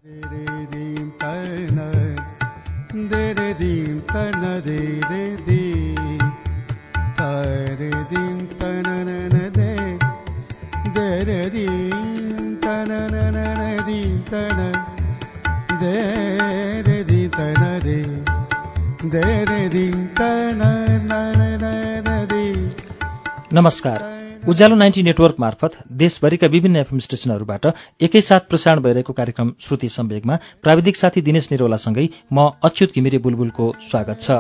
नमस्कार। उज्यालो 90 नेटवर्क मार्फत देशभरिका विभिन्न एफएम स्टेशनहरूबाट एकैसाथ प्रसारण भइरहेको कार्यक्रम श्रुति सम्वेगमा प्राविधिक साथी दिनेश निरौलासँगै म अच्युत घिमिरे बुलबुलको स्वागत छ।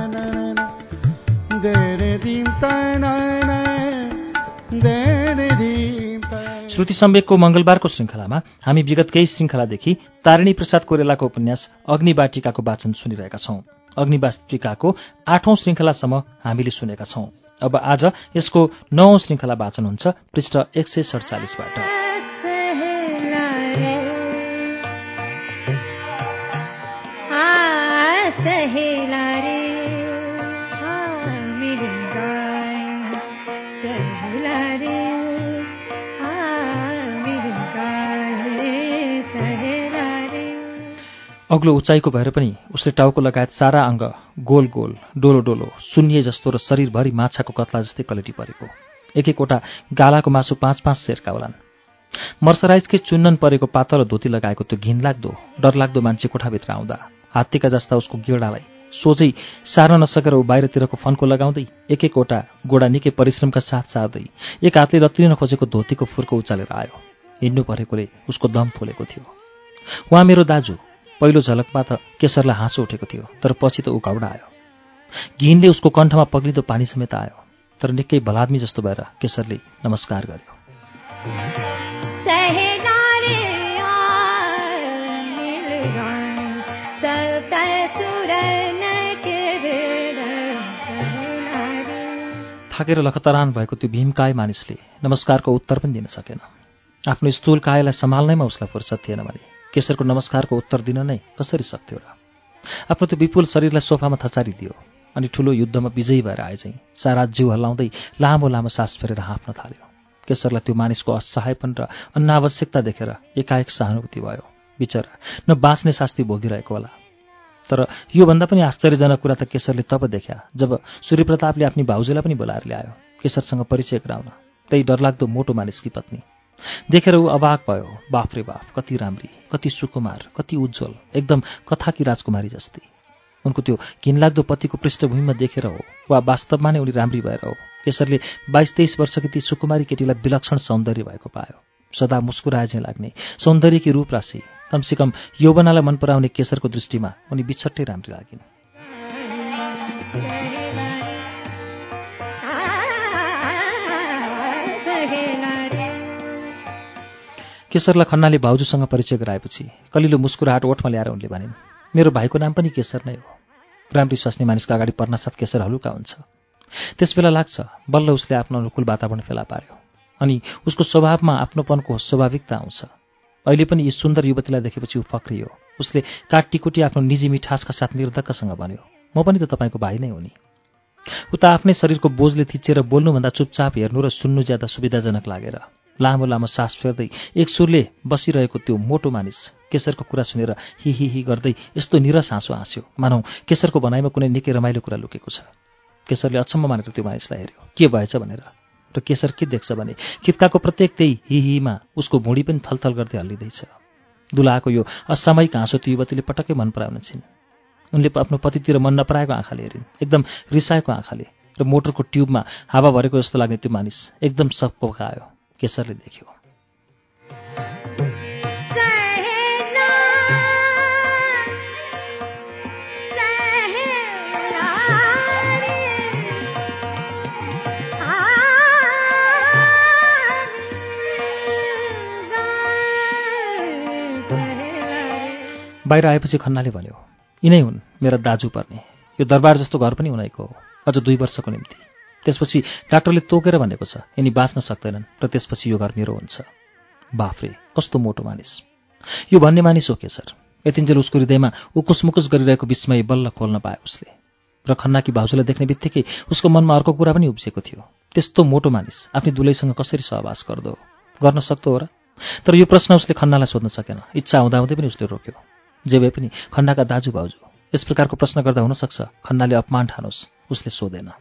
श्रुति सम्वेगको मंगलबारको श्रृङ्खलामा हामी विगत केही श्रृङ्खलादेखि तारिणी प्रसाद कोइरालाको उपन्यास अग्निबाटिकाको वाचन सुनिरहेका छौं। अग्निबाटिकाको 8औं श्रृङ्खलासम्म हामीले सुनेका छौं। अब आज यसको 9औं श्रृङ्खला वाचन हुन्छ पृष्ठ 147बाट। अग्लो उचाइको भएर पनि उसले टाउको लगायत सारा अङ्ग गोल गोल डोलो डोलो सुन्निए जस्तो र शरीरभरि माछाको कत्ला जस्तै कलेटी परेको। एक एकवटा गालाको मासु 5-5 सेरका होलान्। मर्सराइजकै चुन्नन परेको पातलो धोती लगाएको त्यो घिनलाग्दो डरलाग्दो मान्छे कोठाभित्र आउँदा हात्तीका जस्ता उसको गेडालाई सोझै सार्न नसकेर ऊ बाहिरतिरको फन्को लगाउँदै एक एकवटा गोडा निकै परिश्रमका साथ सार्दै एक हातले रत्रिन खोजेको धोतीको फुर्को उचालेर आयो। हिँड्नु परेकोले उसको दम फुलेको थियो। उहाँ मेरो दाजु। पहिलो झलकमा त केशरलाई हाँसो उठेको थियो, तर पछि त ऊ घाउडायो। घिनले उसको कण्ठमा पग्लिँदो पानी समेत आयो। तर निकै भलादमी जस्तो भएर केशरले नमस्कार गर्यो। थाकेर लखतरान भएको त्यो भीमकाय मानिसले नमस्कारको उत्तर पनि दिन सकेन। आफ्नो स्थूल कायलाई सम्हाल्नैमा उसलाई फुर्सद थिएन भने केशरको नमस्कारको उत्तर दिन नै कसरी सक्थ्यो र? आफ्नो त्यो विपुल शरीरलाई सोफामा थचारिदियो अनि ठूलो युद्धमा विजयी भएर आए चाहिँ सारा जिउ हल्लाउँदै लामो लामो सास फेरेर हाँफ्न थाल्यो। केशरलाई त्यो मानिसको असहायपन र अनावश्यकता देखेर एकाएक सहानुभूति भयो। बिचरा न बाँच्ने शास्ति भोगिरहेको होला। तर योभन्दा पनि आश्चर्यजनक कुरा त केशरले तब देख्या जब सूर्यप्रतापले आफ्नी भाउजूलाई पनि बोलाएर ल्यायो केशरसँग परिचय गराउन। त्यही डरलाग्दो मोटो मानिसकी पत्नी देखेर ऊ अवाक भयो। बाफ रे बाफ, कति राम्री, कति सुकुमार, कति उज्जवल, एकदम कथाकी राजकुमारी जस्तै। उनको त्यो घिनलाग्दो पतिको पृष्ठभूमिमा देखेर हो वा वास्तवमा नै उनी राम्री भएर हो केशरले 22-23 वर्षकी ती सुकुमारी केटीलाई विलक्षण सौन्दर्य भएको पायो। सदा मुस्कुराए झैँ लाग्ने सौन्दर्यकी रूप राशि, कमसेकम यौवनालाई मन पराउने केशरको दृष्टिमा उनी बिछट्टै राम्री लागिन्। केशरलाई खन्नाले भाउजूसँग परिचय गराएपछि कलिलो मुस्कुराहट ओठमा ल्याएर उनले भनिन्, मेरो भाइको नाम पनि केशर नै हो। राम्री स्वास्नी मानिसका अगाडि पर्नासाथ केशर हलुका हुन्छ। त्यसबेला लाग्छ बल्ल उसले आफ्नो अनुकूल वातावरण फेला पार्यो अनि उसको स्वभावमा आफ्नोपनको स्वाभाविकता आउँछ। अहिले पनि यी सुन्दर युवतीलाई देखेपछि ऊ फक्रियो। उसले काटटिकुटी आफ्नो निजी मिठासका साथ निर्धक्कसँग भन्यो, म पनि त तपाईँको भाइ नै हो नि। उता आफ्नै शरीरको बोझले थिचेर बोल्नुभन्दा चुपचाप हेर्नु र सुन्नु ज्यादा सुविधाजनक लागेर लामो लामो सास फेर्दै एक सुरले बसिरहेको त्यो मोटो मानिस केशरको कुरा सुनेर हि हि हि गर्दै यस्तो निरस हाँसो हाँस्यो मानौ केशरको भनाइमा कुनै निकै रमाइलो कुरा लुकेको छ। केशरले अचम्म मानेर त्यो मानिसलाई हेऱ्यो, के भएछ भनेर। र केशर के देख्छ भने खित्काको प्रत्येक त्यही हि हिमा उसको भुँडी पनि थलथल गर्दै हल्लिँदैछ। दुलाको यो असामयिक हाँसो त्यो युवतीले पटक्कै मन पराउन छिन्। उनले आफ्नो पतितिर मन नपराएको आँखाले हेरिन्, एकदम रिसाएको आँखाले। र मोटरको ट्युबमा हावा भरेको जस्तो लाग्ने त्यो मानिस एकदम सपकायो। केशरले देख्यो बाहिर आएपछि खन्नाले भन्यो, यिनै हुन् मेरा दाजु पर्ने। यो दरबार जस्तो घर पनि उनैको हो, अझ 2 वर्षको निम्ति। त्यसपछि डाक्टरले तोकेर भनेको छ यिनी बाँच्न सक्दैनन् र त्यसपछि यो घर मेरो हुन्छ। बाफ्रे, कस्तो मोटो मानिस! यो भन्ने मानिस हो केशर। यतिन्जेल उसको हृदयमा उकुसमुकुस गरिरहेको विस्मय बल्ल खोल्न पाए उसले। र खन्नाकी भाउजूलाई देख्ने बित्तिकै उसको मनमा अर्को कुरा पनि उब्जेको थियो। त्यस्तो मोटो मानिस आफ्नी दुलैसँग कसरी सहवास गर्न सक्दो हो र? तर यो प्रश्न उसले खन्नालाई सोध्न सकेन। इच्छा हुँदाहुँदै पनि उसले रोक्यो। जे भए पनि खन्नाका दाजु भाउजू यस प्रकारको प्रश्न गर्दा हुन सक्छ खन्नाले अपमान ठानोस्, उसले सोधेन।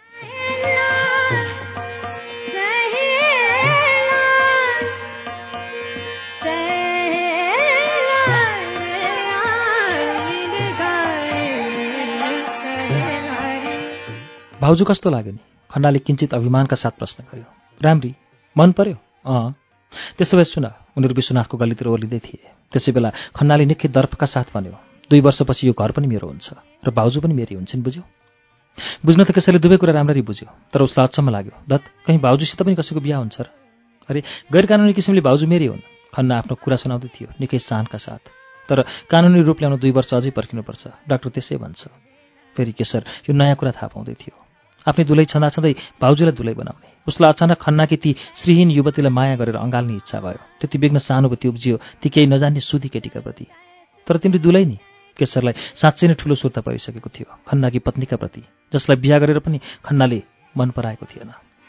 भाउजू कस्तो लाग्यो नि? खन्नाले किञ्चित अभिमानका साथ प्रश्न गर्यो। राम्री, मन पर्यो? अँ। त्यसो भए सुन, उनीहरू विश्वनाथको गल्लीतिर ओर्लिँदै थिए। त्यसै बेला खन्नाले निकै दर्पका साथ भन्यो, 2 वर्षपछि यो घर पनि मेरो हुन्छ र भाउजू पनि मेरी हुन्छन्, बुझ्यौ? बुझ्न त केसैले दुवै कुरा राम्ररी बुझ्यो, तर उसलाई अचम्म लाग्यो। दत्त, कहीँ भाउजूसित पनि कसैको बिहा हुन्छ र? अरे, गैर कानुनी किसिमले भाउजू मेरी हुन्। खन्ना आफ्नो कुरा सुनाउँदै थियो, निकै शानका साथ। तर कानुनी रूप ल्याउन 2 वर्ष अझै पर्खिनुपर्छ, डाक्टर त्यसै भन्छ। फेरि केशर यो नयाँ कुरा थाहा पाउँदै थियो। आफ्नै दुलै छँदाछँदै भाउजूलाई दुलै बनाउने। उसलाई अचानक खन्नाकी ती श्रीहीन युवतीलाई माया गरेर अँगाल्ने इच्छा भयो। त्यति बेग्न सहानुभूति उब्जियो ती केही नजान्ने सुधी केटीका प्रति। तर तिम्रो दुलै नि? केशरलाई साँच्चै नै ठुलो सुर्ता परिसकेको थियो खन्नाकी पत्नीका प्रति, जसलाई बिहा गरेर पनि खन्नाले मन पराएको थिएन।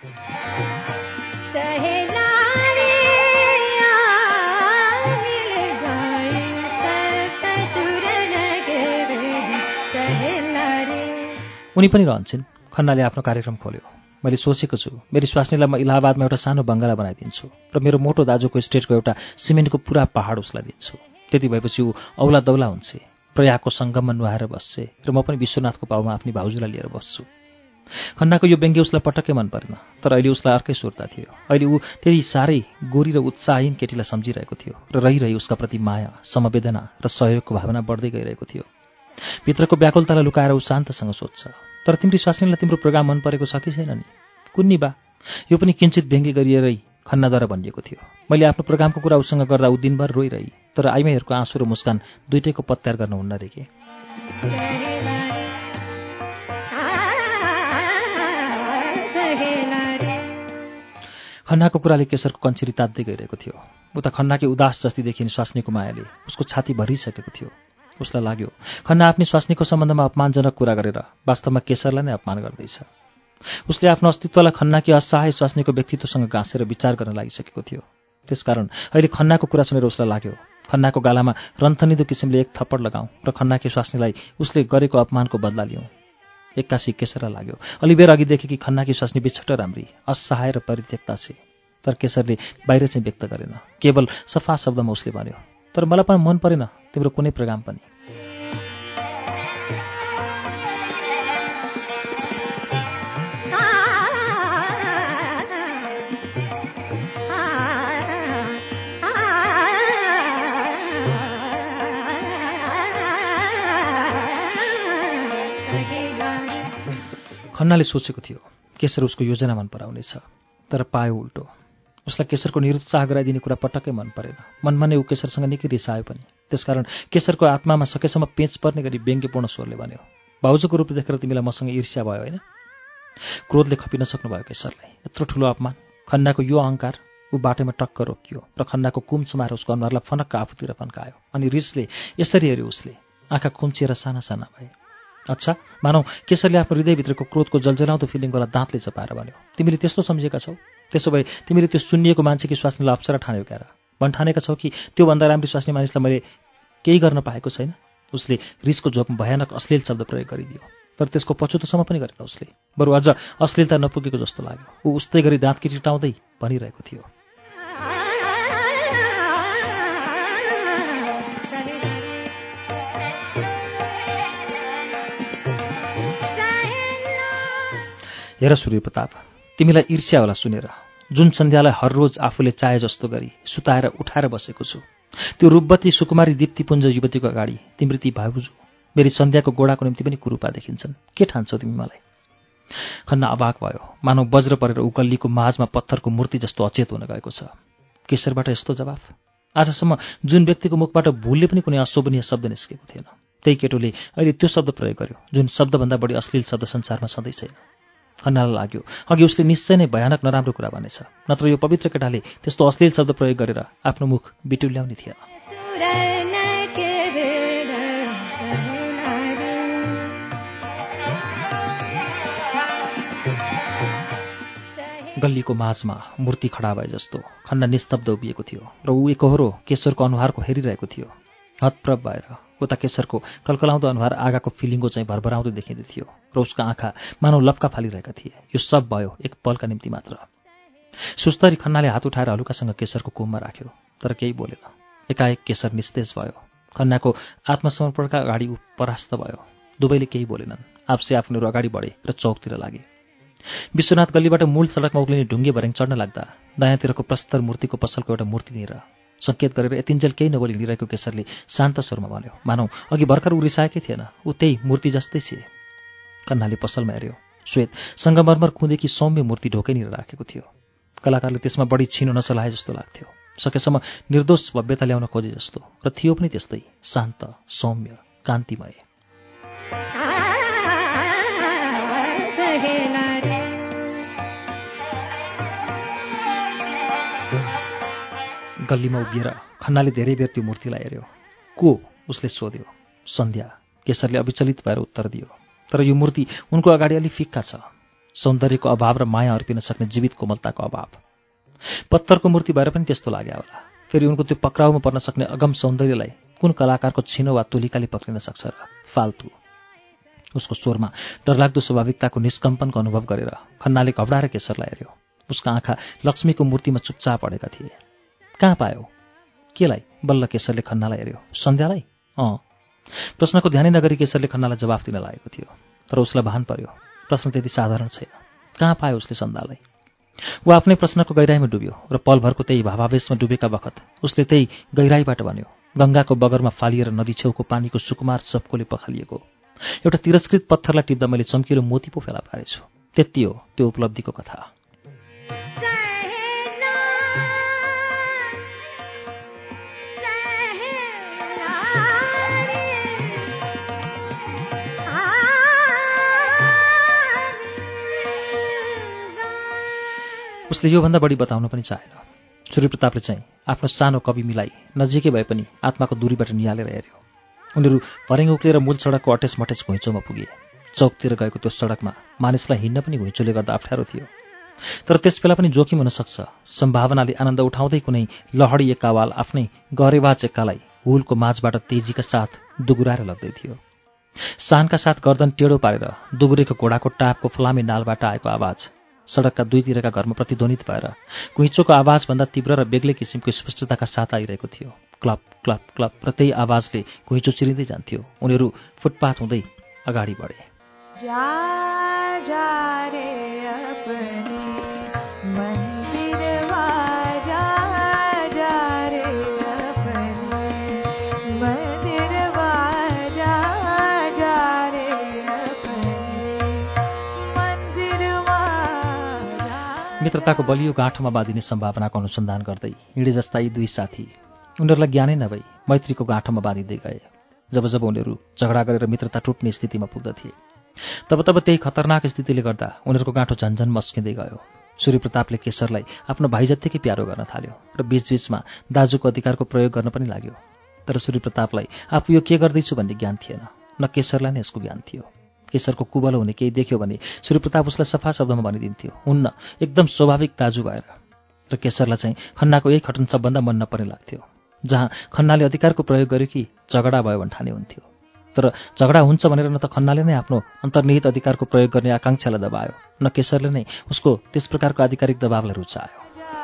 उनी पनि रहन्छन्। खन्नाले आफ्नो कार्यक्रम खोल्यो। मैले सोचेको छु मेरी स्वास्नीलाई म इलाहाबादमा एउटा सानो बङ्गला बनाइदिन्छु र मेरो मोटो दाजुको स्टेटको एउटा सिमेन्टको पुरा पहाड उसलाई दिन्छु। त्यति भएपछि ऊ औला दौला हुन्छ, प्रयागको सङ्गममा नुहाएर बस्छे र म पनि विश्वनाथको पाउमा आफ्नी भाउजूलाई लिएर बस्छु। खन्नाको यो व्यङ्ग्य उसलाई पटक्कै मन परेन, तर अहिले उसलाई अर्कै सुर्ता थियो। अहिले ऊ त्यही साह्रै गोरी र उत्साहहीन केटीलाई सम्झिरहेको थियो र रही उसका प्रति माया, समवेदना र सहयोगको भावना बढ्दै गइरहेको थियो। भित्रको व्याकुलतालाई लुकाएर ऊ शान्तसँग सोध्छ, तर तिम्री स्वास्नीलाई तिम्रो प्रोग्राम मन परेको छ कि छैन नि? कुन्नी बा? यो पनि किञ्चित व्यङ्ग्य गरिएरै खन्नाद्वारा भनिएको थियो। मैले आफ्नो प्रोग्रामको कुरा उसँग गर्दा ऊ दिनभर रोइरही, तर आइमाईहरूको आँसु र मुस्कान दुइटैको पत्यार गर्न हुन्न रे के। खन्नाको कुराले केशरको कञ्चिरी तात्दै गइरहेको थियो। उता खन्नाकी उदास जस्ती देखिने स्वास्नीको मायाले उसको छाती भरिसकेको थियो। उसलाई लाग्यो खन्ना आफ्नी स्वास्नीको सम्बन्धमा अपमानजनक कुरा गरेर वास्तवमा केशरलाई नै अपमान गर्दैछ। उसले आफ्नो अस्तित्वलाई खन्नाकी असहाय स्वास्नीको व्यक्तित्वसँग गाँसेर विचार गर्न लागिसकेको थियो। त्यसकारण अहिले खन्नाको कुरा सुनेर उसलाई लाग्यो खन्नाको गालामा रन्थनिदो किसिमले एक थप्पड लगाऊँ र खन्नाकी स्वास्नीलाई उसले गरेको अपमानको बदला लिउँ। एक्कासी केशरलाई लाग्यो अलिबेर अघि देखेकी खन्नाकी स्वास्नी बिछट्ट राम्री, असहाय र परित्यक्ता छे। तर केशरले बाहिर चाहिँ व्यक्त गरेन, केवल सफा शब्दमा उसले भन्यो, तर मलाई पनि मन परेन तिम्रो कुनै प्रोग्राम पनि। खन्नाले सोचेको थियो केशर उसको योजना मन पराउनेछ, तर पायो उल्टो। उसलाई केशरको निरुत्साह गराइदिने कुरा पटक्कै मन परेन। मनमा नै ऊ केशरसँग निकै रिसायो पनि। त्यसकारण केशरको आत्मामा सकेसम्म पेच पर्ने गरी व्यङ्ग्यपूर्ण स्वरले भन्यो, भाउजूको रूप देखेर तिमीलाई मसँग ईर्ष्या भयो होइन? क्रोधले खपिन सक्नुभयो केशरलाई। यत्रो ठुलो अपमान! खन्नाको यो अहङ्कार! ऊ बाटैमा टक्क रोकियो र खन्नाको कुम समाएर उसको अनुहारलाई फनक्क आफूतिर फन्कायो। अनि रिसले यसरी हेऱ्यो उसले, आँखा खुम्चिएर साना साना भए। अच्छा, मानौ केशरले आफ्नो हृदयभित्रको क्रोधको जलजलाउँदो फिलिङलाई दाँतले चपाएर भन्यो, तिमीले त्यस्तो सम्झेका छौ? त्यसो भए तिमीले त्यो सुन्निएको मान्छेकी स्वास्नीलाई अप्सरा ठान्यौ क्यार? भन्ठानेका छौ कि त्योभन्दा राम्री स्वास्नी मानिसलाई मैले केही गर्न पाएको छैन? उसले रिसको झोकमा भयानक अश्लील शब्द प्रयोग गरिदियो, तर त्यसको पछुतोसम्म पनि गरेन उसले। बरु अझ अश्लीलता नपुगेको जस्तो लाग्यो। ऊ उस्तै गरी दाँत किटिटाउँदै भनिरहेको थियो, हेर सूर्य प्रताप, तिमीलाई ईर्ष्या होला सुनेर। जुन सन्ध्यालाई हर रोज आफूले चाहे जस्तो गरी सुताएर उठाएर बसेको छु, त्यो रूपवती सुकुमारी दीप्तिपुञ्ज युवतीको अगाडि तिम्रो ती भाउजू मेरी सन्ध्याको गोडाको निम्ति पनि कुरूपा देखिन्छन्। के ठान्छौ तिमी मलाई? खन्ना अवाक भयो, मानव वज्र परेर ऊ गल्लीको माझमा पत्थरको मूर्ति जस्तो अचेत हुन गएको छ। केशरबाट यस्तो जवाफ! आजसम्म जुन व्यक्तिको मुखबाट भुलले पनि कुनै अशोभनीय शब्द निस्केको थिएन, त्यही केटोले अहिले त्यो शब्द प्रयोग गर्यो जुन शब्दभन्दा बढी अश्लील शब्द संसारमा सधैँ छैन। खन्नालाई लाग्यो अघि उसले निश्चय नै भयानक नराम्रो कुरा भनेछ, नत्र यो पवित्र केटाले त्यस्तो अश्लील शब्द प्रयोग गरेर आफ्नो मुख बिटुल्याउने थिएन। गल्लीको माझमा मूर्ति खडा भए जस्तो खन्ना निस्तब्ध उभिएको थियो र ऊ एकहोरो केशरको अनुहारको हेरिरहेको थियो। हतप्रभ भएर उता केशरको कलकलाउँदो अनुहार आगाको फिलिङ्गो चाहिँ भरभराउँदो देखिँदै थियो र उसका आँखा मानव लप्का फालिरहेका थिए। यो सब भयो एक पलका निम्ति मात्र। सुस्तरी खन्नाले हात उठाएर हलुकासँग केशरको कुममा राख्यो, तर केही बोलेन। एकाएक केशर निस्तेज भयो। खन्नाको आत्मसमर्पणका अगाडि ऊ परास्त भयो। दुवैले केही बोलेनन्। आपसे आफ्नीहरू अगाडि बढे र चौकतिर लागे। विश्वनाथ गल्लीबाट मूल सडकमा उक्लिने ढुङ्गे भर्याङ चढ्न लाग्दा दायाँतिरको प्रस्तर मूर्तिको पसलको एउटा मूर्तिनिर सङ्केत गरेर यतिन्जेल केही नबोली हिँडिरहेको केशरले शान्त स्वरमा भन्यो, मानौ अघि भर्खर ऊ रिसाएकै थिएन, ऊ त्यही मूर्ति जस्तै थिए। खन्नाले पसलमा हेऱ्यो। श्वेत सङ्गमरमर खुँदेकी सौम्य मूर्ति ढोकैनिर राखेको थियो। कलाकारले त्यसमा बढी छिनो नचलाए जस्तो लाग्थ्यो, सकेसम्म निर्दोष भव्यता ल्याउन खोजे जस्तो, र थियो पनि त्यस्तै शान्त, सौम्य, कान्तिमय। गल्लीमा उभिएर खन्नाले धेरै बेर त्यो मूर्तिलाई हेऱ्यो। को? उसले सोध्यो। सन्ध्या। केशरले अविचलित भएर उत्तर दियो। तर यो मूर्ति उनको अगाडि अलि फिक्का छ। सौन्दर्यको अभाव र माया अर्पिन सक्ने जीवित कोमलताको अभाव। पत्थरको मूर्ति भएर पनि त्यस्तो लाग्यो होला। फेरि उनको त्यो पक्राउमा पर्न सक्ने अगम सौन्दर्यलाई कुन कलाकारको छिनो वा तुलिकाले पक्रिन सक्छ र? फाल्तु। उसको स्वरमा डरलाग्दो स्वाभाविकताको निष्कम्पनको अनुभव गरेर खन्नाले घबडाएर केशरलाई हेऱ्यो। उसका आँखा लक्ष्मीको मूर्तिमा चुपचाप पढेका थिए। कहाँ पायो? केलाई? बल्ल केशरले खन्नालाई हेऱ्यो। सन्ध्यालाई? अँ। प्रश्नको ध्यानै नगरी केशरले खन्नालाई जवाफ दिन लागेको थियो, तर उसलाई भान पर्यो प्रश्न त्यति साधारण छैन। कहाँ पायो उसले सन्ध्यालाई? ऊ आफ्नै प्रश्नको गहिराईमा डुब्यो र पलभरको त्यही भावावेशमा डुबेका बखत उसले त्यही गहिराईबाट भन्यो, गङ्गाको बगरमा फालिएर नदी छेउको पानीको सुकुमार सपकोले पखालिएको एउटा तिरस्कृत पत्थरलाई टिप्दा मैले चम्किलो मोती पो फेला पारेछु। त्यति हो त्यो उपलब्धिको कथा। उसले योभन्दा बढी बताउन पनि चाहेन। सूर्यप्रतापले चाहिँ आफ्नो सानो कवि मिलाई नजिकै भए पनि आत्माको दूरीबाट निहालेर हेऱ्यो। उनीहरू भर्याङ उक्लिएर मूल सडकको अटेस मटेस घुइँचोमा पुगे। चौकतिर गएको त्यो सडकमा मानिसलाई हिँड्न पनि घुइँचोले गर्दा अप्ठ्यारो थियो। तर त्यसबेला पनि जोखिम हुन सक्छ। सम्भावनाले आनन्द उठाउँदै कुनै लहडी एकावाल आफ्नै गरेवाच एक्कालाई हुलको माझबाट तेजीका साथ दुगुराएर लग्दै थियो। सानका साथ गर्दन टेढो पारेर दुगुरेको घोडाको टापको फलामे नालबाट आएको आवाज सडकका दुईतिरका घरमा प्रतिध्वनित भएर घुइँचोको आवाजभन्दा तीव्र र बेग्लै किसिमको स्पष्टताका साथ आइरहेको थियो। क्लप क्लप क्लप र त्यही आवाजले घुइँचो चिरिँदै जान्थ्यो। उनीहरू फुटपाथ हुँदै अगाडि बढे। मित्रताको बलियो गाँठोमा बाँधिने सम्भावनाको अनुसन्धान गर्दै हिँडे जस्ता यी दुई साथी उनीहरूलाई ज्ञानै नभई मैत्रीको गाँठोमा बाँधिँदै गए। जब जब उनीहरू झगडा गरेर मित्रता टुट्ने स्थितिमा पुग्दथे तब तब त्यही खतरनाक स्थितिले गर्दा उनीहरूको गाँठो झन्झन मस्किँदै गयो। सूर्यप्रतापले केशरलाई आफ्नो भाइ जत्तिकै प्यारो गर्न थाल्यो र बीचबीचमा दाजुको अधिकारको प्रयोग गर्न पनि लाग्यो। तर सूर्यप्रतापलाई आफू यो के गर्दैछु भन्ने ज्ञान थिएन, न केशरलाई नै यसको ज्ञान थियो। केशरको कुबलो हुने केही देख्यो भने सूर्यप्रताप उसलाई सफा शब्दमा भनिदिन्थ्यो, हुन्न, एकदम स्वाभाविक दाजु भएर। र केशरलाई चाहिँ खन्नाको यही खटन सबभन्दा मन नपर्ने लाग्थ्यो। जहाँ खन्नाले अधिकारको प्रयोग गर्यो कि झगडा भयो भने ठाने हुन्थ्यो। तर झगडा हुन्छ भनेर न त खन्नाले नै आफ्नो अन्तर्निहित अधिकारको प्रयोग गर्ने आकाङ्क्षालाई दबायो, न केशरले नै उसको त्यस प्रकारको आधिकारिक दबावलाई रुचायो।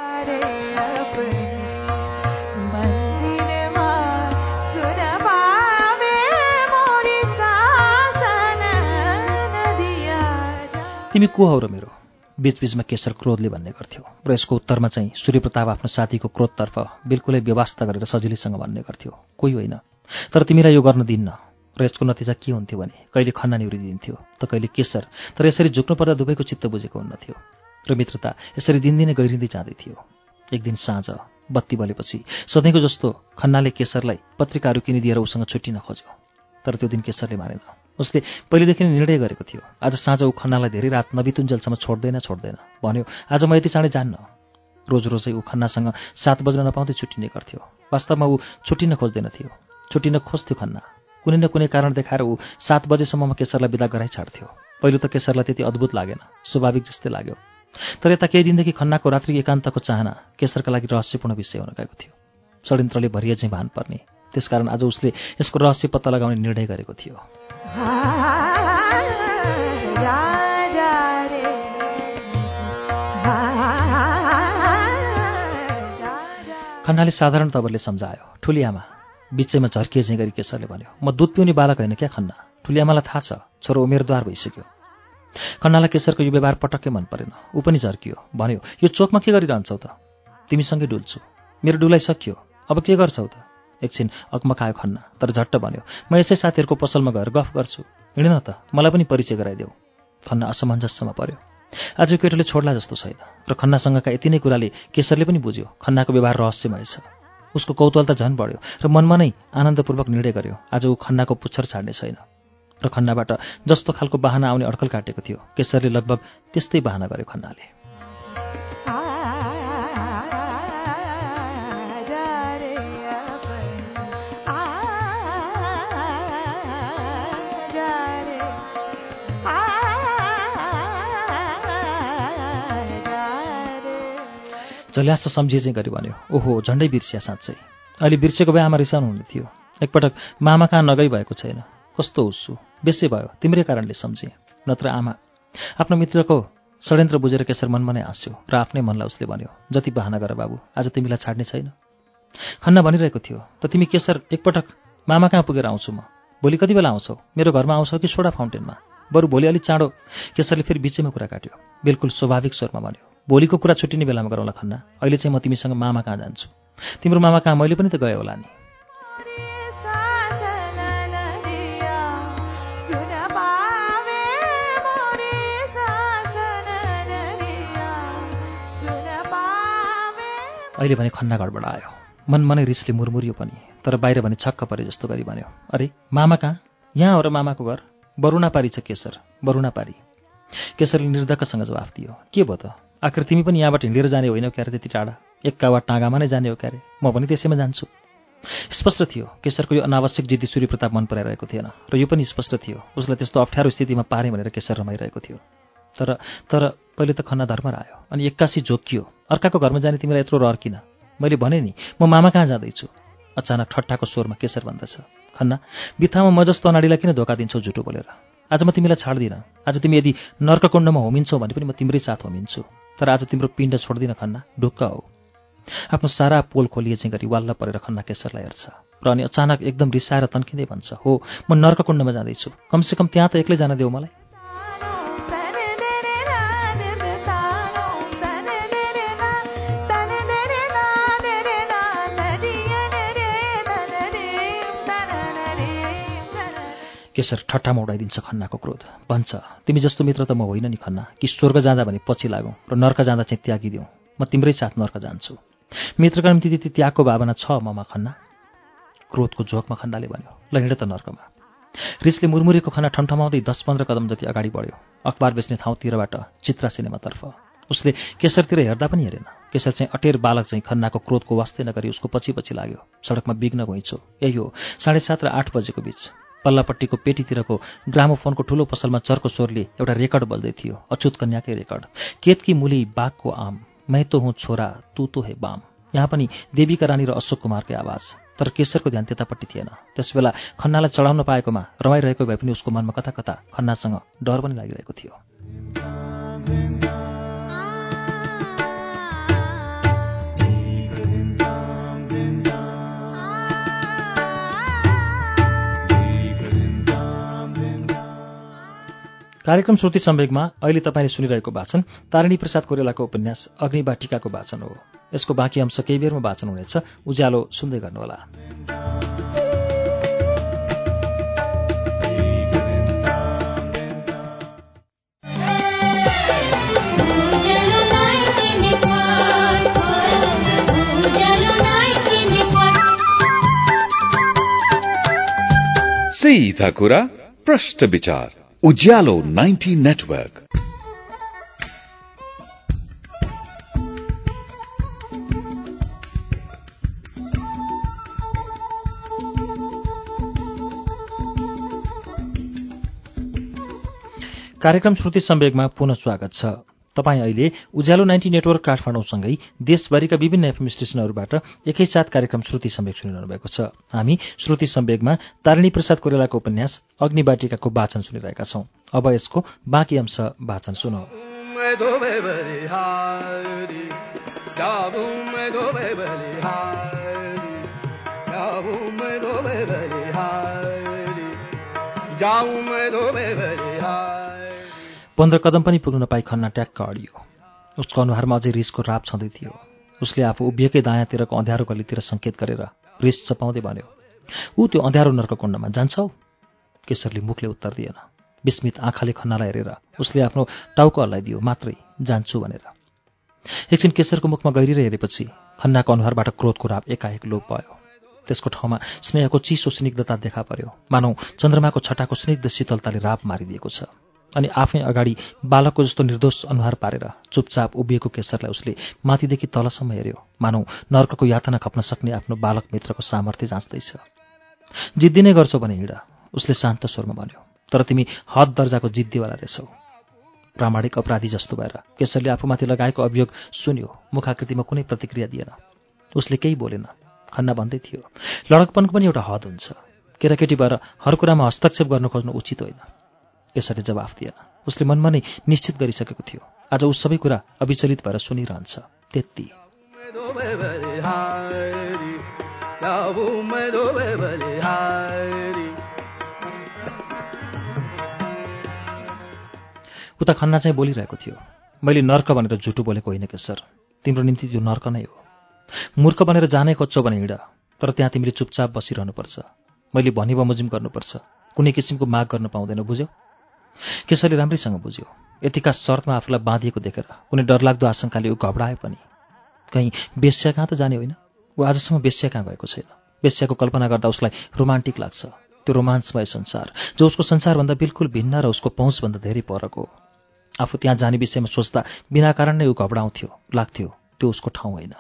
तिमी को हौ र मेरो? बीचबीचमा केशर क्रोधले भन्ने गर्थ्यो र यसको उत्तरमा चाहिँ सूर्यप्रताप आफ्नो साथीको क्रोधतर्फ बिल्कुलै व्यवस्था गरेर सजिलैसँग भन्ने गर्थ्यो, कोही होइन, तर तिमीलाई यो गर्न दिन्न। र यसको नतिजा के हुन्थ्यो भने कहिले खन्ना निहुरिदिन्थ्यो त कहिले केशर। तर यसरी झुक्नु पर्दा दुवैको चित्त बुझेको हुन्नथ्यो र मित्रता यसरी दिनदिनै गहिरिँदै जाँदै थियो। एक दिन साँझ बत्ती बलेपछि सधैँको जस्तो खन्नाले केशरलाई पत्रिकाहरू किनिदिएर उसँग छुट्टिन खोज्यो। तर त्यो दिन केशरले मानेन। उसले पहिलेदेखि नै निर्णय गरेको थियो, आज साँझ ऊ खन्नालाई धेरै रात नबितुन्जेलसम्म छोड्दैन भन्यो। आज म यति चाँडै जान्न। रोज रोजै ऊ खन्नासँग 7 बज्न नपाउँदै छुट्टिने गर्थ्यो। वास्तवमा ऊ छुट्टिन खोज्दैन थियो, छुट्टिन खोज्थ्यो खन्ना। कुनै न कुनै कारण देखाएर ऊ 7 बजेसम्ममा केशरलाई बिदा गराइ छाड्थ्यो। पहिलो त केशरलाई त्यति अद्भुत लागेन, स्वाभाविक जस्तै लाग्यो। तर यता केही दिनदेखि खन्नाको रात्रि एकान्तको चाहना केशरका लागि रहस्यपूर्ण विषय हुन गएको थियो। षड्यन्त्रले भरिए चाहिँ भान पर्ने, त्यसकारण आज उसले यसको रहस्य पत्ता लगाउने निर्णय गरेको थियो। खन्नाले साधारण तवरले सम्झायो। ठुली आमा, बिचैमा झर्किए चाहिँ गरी केशरले भन्यो, म दुध पिउने बालक होइन क्या खन्ना। ठुली आमालाई थाहा छ छोरो उमेरद्वार भइसक्यो। खन्नालाई केशरको यो व्यवहार पटक्कै मन परेन। ऊ पनि झर्कियो, भन्यो, यो चोकमा के गरिरहन्छौ त? तिमीसँगै डुल्छु। मेरो डुलाइ सकियो, अब के गर्छौ त? एकछिन अकमकायो खन्ना, तर झट्ट भन्यो, म यसै साथीहरूको पसलमा गएर गफ गर्छु। हिँड न त, मलाई पनि परिचय गराइदेऊ। खन्ना असमञ्जसमा पर्यो। आज केटोले छोड्ला जस्तो छैन र खन्नासँगका यति नै कुराले केशरले पनि बुझ्यो खन्नाको व्यवहार रहस्यमय छ। उसको कौतूहलता झन् बढ्यो र मनमा नै आनन्दपूर्वक निर्णय गर्यो आज ऊ खन्नाको पुच्छर छाड्ने छैन। र खन्नाबाट जस्तो खालको बाहना आउने अड्कल काटेको थियो, केशरले लगभग त्यस्तै बाहना गर्यो खन्नाले। झल्यास सम्झिए चाहिँ गरी भन्यो, ओहो झन्डै बिर्सिया साँच्चै। अहिले बिर्सेको भए आमा रिसाउनु हुने थियो। एकपटक मामा कहाँ नगई भएको छैन। कस्तो हुस्छु, बेसै भयो, तिम्रै कारणले सम्झेँ। नत्र आमा। आफ्नो मित्रको षड्यन्त्र बुझेर केशर मनमा नै हाँस्यो र आफ्नै मनलाई उसले भन्यो, जति बहाना गर बाबु, आज तिमीलाई छाड्ने छैन। खन्ना भनिरहेको थियो, त तिमी केशर एकपटक मामा कहाँ पुगेर आउँछु म। भोलि कति बेला आउँछौ? मेरो घरमा आउँछौ कि सोडा फाउन्टेनमा? बरु भोलि अलिक चाँडो। केशरले फेरि बिचैमा कुरा काट्यो। बिल्कुल स्वाभाविक स्वरमा भन्यो, भोलिको कुरा छुट्टिने बेलामा गरौँला खन्ना। अहिले चाहिँ म तिमीसँग मामा कहाँ जान्छु। तिम्रो मामा कहाँ मैले पनि त गएँ होला नि। अहिले भने खन्ना गडबडायो। मनमनै रिसले मुरमुरियो पनि, तर बाहिर भने छक्क परे जस्तो गरी भन्यो, अरे मामा कहाँ? यहाँ हो र मामाको घर। बरुणापारी छ केशर, बरुणापारी। केशरले निर्धक्कसँग जवाफ दियो, के भयो त? आखिर तिमी पनि यहाँबाट हिँडेर जाने होइनौ क्यारे त्यति टाढा? एक्का वा टाँगामा नै जाने हो क्यारे? म पनि त्यसैमा जान्छु। स्पष्ट थियो केशरको यो अनावश्यक जिद्दी सूर्यप्रताप मन पराइरहेको थिएन र यो पनि स्पष्ट थियो उसलाई त्यस्तो अप्ठ्यारो स्थितिमा पारेँ भनेर केशर रमाइरहेको थियो। तर पहिले त खन्ना धर्मर आयो अनि एक्कासी झोक्कियो, अर्काको घरमा जाने तिमीलाई यत्रो रहर किन? मैले भने नि म मामा कहाँ जाँदैछु। अचानक ठट्टाको स्वरमा केशर भन्दछ, खन्ना बित्थामा म जस्तो अनाडीलाई किन धोका दिन्छौ झुटो बोलेर? आज म तिमीलाई छाड्दिनँ। आज तिमी यदि नर्ककुण्डमा होमिन्छौ भने पनि म तिम्रै साथ होमिन्छु। तर आज तिम्रो पिण्ड छोड्दिन खन्ना, ढुक्क हो। आफ्नो सारा पोल खोलिए चाहिँ गरी वाल्ल परेर खन्ना केशरलाई हेर्छ र अनि अचानक एकदम रिसाएर तन्किँदै भन्छ, हो म नर्ककुण्डमा जाँदैछु, कमसेकम त्यहाँ त एक्लै जान देऊ मलाई। केशर ठट्टामा उडाइदिन्छ खन्नाको क्रोध, भन्छ, तिमी जस्तो मित्र त म होइन नि खन्ना, कि स्वर्ग जाँदा भने पछि लागौँ र नर्क जाँदा चाहिँ त्यागिदिउँ। म तिम्रै साथ नर्क जान्छु। मित्रका निम्ति त्यति त्यागको भावना छ ममा खन्ना? क्रोधको झोकमा खन्नाले भन्यो, ल हिँड त नर्कमा। रिसले मुरमुरेको खन्ना ठम्ठमाउँदै 10-15 कदम जति अगाडि बढ्यो, अखबार बेच्ने ठाउँतिरबाट चित्रा सिनेमातर्फ। उसले केशरतिर हेर्दा पनि हेरेन। केशर चाहिँ अटेर बालक चाहिँ खन्नाको क्रोधको वास्ते नगरी उसको पछि पछि लाग्यो। सडकमा बिग्न घुइँचो, यही हो 7:30 र 8 बजेको बीच। पल्लापट्टिको पेटीतिरको ग्रामोफोनको ठूलो पसलमा चर्को स्वरले एउटा रेकर्ड बज्दै थियो, अछुत कन्याकै रेकर्ड। केतकी मुली बाघको आम, मैं तो हूँ छोरा तू तो है बाम। यहाँ पनि देवीका रानी र अशोक कुमारकै आवाज। तर केशरको ध्यान त्यतापट्टि थिएन। त्यसबेला खन्नालाई चढाउन पाएकोमा रमाइरहेको भए पनि उसको मनमा कता कता खन्नासँग डर पनि लागिरहेको थियो। कार्यक्रम श्रुति सम्वेकमा अहिले तपाईँले सुनिरहेको वाचन तारिणी प्रसाद कोइरालाको उपन्यास अग्निबाटिकाको वाचन हो। यसको बाँकी अंश केही बेरमा वाचन हुनेछ। उज्यालो सुन्दै गर्नुहोला। सीधा कुरा प्रश्न विचार उज्यालो 90 नेटवर्क। कार्यक्रम श्रुति सम्वेकमा पुनः स्वागत छ। तपाईँ अहिले उज्यालो 90 नेटवर्क काठमाडौँसँगै देशभरिका विभिन्न एफएम स्टेशनहरूबाट एकैसाथ कार्यक्रम श्रुति सम्वेक सुनिरहनु भएको छ। हामी श्रुति सम्वेकमा तारिणी प्रसाद कोइरालाको उपन्यास अग्निबाटिकाको वाचन सुनिरहेका छौं। अब यसको बाँकी अंश वाचन सुनौ। पन्ध्र कदम पनि पुग्न नपाई खन्ना ट्याक्क अडियो। उसको अनुहारमा अझै रिसको राप छँदै थियो। उसले आफू उभिएकै दायाँतिरको अँध्यारो गल्लीतिर सङ्केत गरेर रिस चपाउँदै भन्यो, ऊ त्यो अँध्यारो नर्ककुण्डमा जान्छौ? केशरले मुखले उत्तर दिएन। विस्मित आँखाले खन्नालाई हेरेर उसले आफ्नो टाउको हल्लाइदियो मात्रै, जान्छु भनेर। एकछिन केशरको मुखमा गहिरिएर हेरेपछि खन्नाको अनुहारबाट क्रोधको राप एकाएक लोप भयो। त्यसको ठाउँमा स्नेहको चिसो स्निग्धता देखा पर्यो, मानौ चन्द्रमाको छटाको स्निग्ध शीतलताले राप मारिदिएको छ। अनि आफै अगाडि बालकको जस्तो निर्दोष अनुहार पारेर चुपचाप उभिएको केशरलाई उसले माथिदेखि तलसम्म हेऱ्यो, मानौ नर्कको यातना खप्न सक्ने आफ्नो बालक मित्रको सामर्थ्य जाँच्दैछ। जिद्दिनै गर्छौ भने हिँड, उसले शान्त स्वरमा भन्यो, तर तिमी हद दर्जाको जिद्दीवाला रहेछौ। प्रामाणिक अपराधी जस्तो भएर केशरले आफूमाथि लगाएको अभियोग सुन्यो, मुखाकृतिमा कुनै प्रतिक्रिया दिएन। उसले केही बोलेन। खन्ना भन्दै थियो, लडकपनको पनि एउटा हद हुन्छ। केटाकेटी भएर हर कुरामा हस्तक्षेप गर्न खोज्नु उचित होइन। केशरले जवाफ दिएन। उसले मनमा नै निश्चित गरिसकेको थियो, आज ऊ सबै कुरा अविचलित भएर सुनिरहन्छ, त्यति। उता खन्ना चाहिँ बोलिरहेको थियो, मैले नर्क भनेर झुटो बोलेको होइन केशर, तिम्रो निम्ति त्यो नर्क नै हो। मूर्ख बनेर जानै खोज्छौ भने हिँड, तर त्यहाँ तिमीले चुपचाप बसिरहनुपर्छ। मैले भने बमोजिम गर्नुपर्छ, कुनै किसिमको माग गर्न पाउँदैन, बुझ्यौ? केशरले राम्रैसँग बुझ्यो। यतिका शर्तमा आफूलाई बाँधिएको देखेर कुनै डरलाग्दो आशंकाले ऊ घबरायो पनि। कहीँ बेश्या कहाँ त जाने होइन? ऊ आजसम्म बेश्या कहाँ गएको छैन। बेश्याको कल्पना गर्दा उसलाई रोमान्टिक लाग्छ। त्यो रोमान्समय संसार जो उसको संसारभन्दा बिल्कुल भिन्न र उसको पहुँचभन्दा धेरै परको। आफू त्यहाँ जाने विषयमा सोच्दा बिना कारण नै ऊ घबराउँथ्यो, लाग्थ्यो त्यो उसको ठाउँ होइन।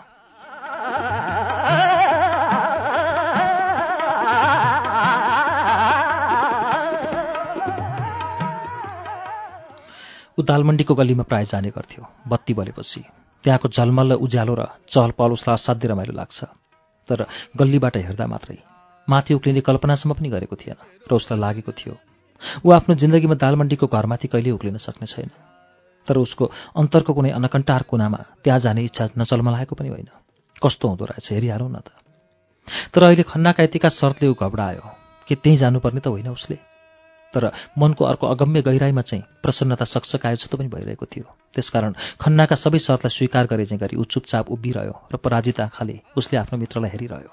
ऊ दालमण्डीको गल्लीमा प्राय जाने गर्थ्यो बत्ती बलेपछि। त्यहाँको झलमल्ल उज्यालो र चहलपहल उसलाई असाध्य रमाइलो लाग्छ, तर गल्लीबाट हेर्दा मात्रै। माथि उक्लिने कल्पनासम्म पनि गरेको थिएन र उसलाई लागेको थियो ऊ आफ्नो जिन्दगीमा दालमण्डीको घरमाथि कहिल्यै उक्लिन सक्ने छैन। तर उसको अन्तरको कुनै अनकन्टार कुनामा त्यहाँ जाने इच्छा नचलमलाएको पनि होइन। कस्तो हुँदो रहेछ हेरिहालौँ न त। तर अहिले खन्नाका यतिका शर्तले ऊ घबरायो कि त्यहीँ जानुपर्ने त होइन उसले। तर मनको अर्को अगम्य गहिराईमा चाहिँ प्रसन्नता सकसकायो जस्तो पनि भइरहेको थियो। त्यसकारण खन्नाका सबै शर्तलाई स्वीकार गरे चाहिँ गरी ऊ चुपचाप उभिरह्यो र पराजित आँखाले उसले आफ्नो मित्रलाई हेरिरह्यो।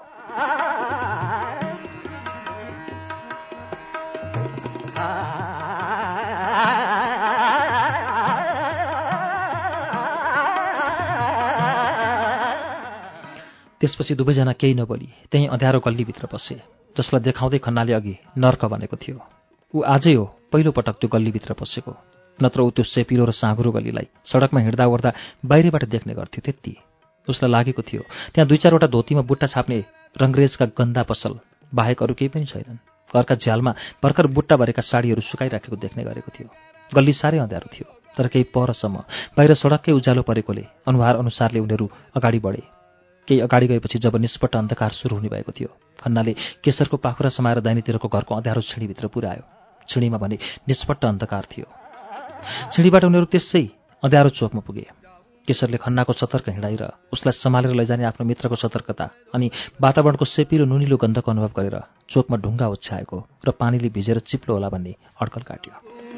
त्यसपछि दुवैजना केही नबोली त्यहीँ अँध्यारो गल्लीभित्र पसे, जसलाई देखाउँदै खन्नाले अघि नर्क भनेको थियो। ऊ आजै हो पहिलो पटक त्यो गल्लीभित्र पसेको, नत्र ऊ त्यो सेपिलो र साँघुरो गल्लीलाई सडकमा हिँड्दा ओर्दा बाहिरबाट देख्ने गर्थ्यो, त्यति। उसलाई लागेको थियो त्यहाँ दुई चारवटा धोतीमा बुट्टा छाप्ने रङ्ग्रेजका गन्दा पसल बाहेक अरू केही पनि छैनन्। घरका झ्यालमा भर्खर बुट्टा भरेका साडीहरू सुकाइराखेको देख्ने गरेको थियो। गल्ली साह्रै अँध्यारो थियो, तर केही परसम्म बाहिर सडककै उज्यालो परेकोले अनुहार अनुसारले उनीहरू अगाडि बढे। केही अगाडि गएपछि जब निष्पट्ट अन्धकार सुरु हुने भएको थियो, खन्नाले केशरको पाखुरा समाएर दाहिनेतिरको घरको अँध्यारो छिँडीभित्र पुर्यायो। छिँडीमा भने निष्पट्ट अन्धकार थियो। छिँडीबाट उनीहरू त्यसै अँध्यारो चोकमा पुगे। केशरले खन्नाको सतर्क हिँडाइ र उसलाई सम्हालेर लैजाने आफ्नो मित्रको सतर्कता अनि वातावरणको सेपिलो नुनिलो गन्धको अनुभव गरेर चोकमा ढुङ्गा ओछ्याएको र पानीले भिजेर चिप्लो होला भन्ने अड्कल काट्यो।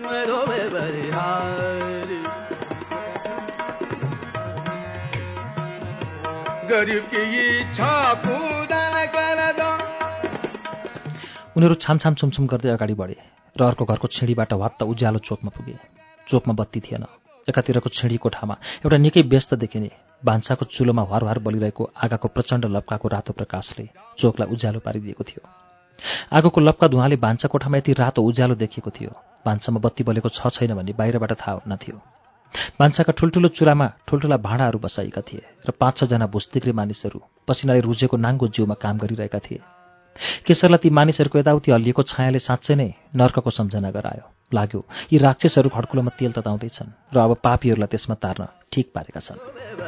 उनीहरू छामछाम छुमछुम गर्दै अगाडि बढे र अर्को घरको छिँडीबाट वात्त उज्यालो चोकमा पुगे। चोकमा बत्ती थिएन। एकातिरको छिँडी कोठामा एउटा निकै व्यस्त देखिने भान्साको चुलोमा हरहर बलिरहेको आगाको प्रचण्ड लप्काको रातो प्रकाशले चोकलाई उज्यालो पारिदिएको थियो। आगोको लप्का धुवाँले भान्सा कोठामा यति रातो उज्यालो देखिएको थियो, भान्सामा बत्ती बलेको छ छैन भन्ने बाहिरबाट थाहा हुन थियो। भान्साका ठुल्ठुलो चुलामा ठुल्ठुला भाँडाहरू बसाएका थिए र 5-6 जना भुस्तिग्रे मानिसहरू पसिनाले रुजेको नाङ्गो जिउमा काम गरिरहेका थिए। केशरलाई ती मानिसहरूको यताउति हल्लिएको छायाले साँच्चै नै नर्कको सम्झना गरायो। लाग्यो यी राक्षसहरू खड्कुलोमा तेल तताउँदैछन् र अब पापीहरूलाई त्यसमा तार्न ठिक पारेका छन्।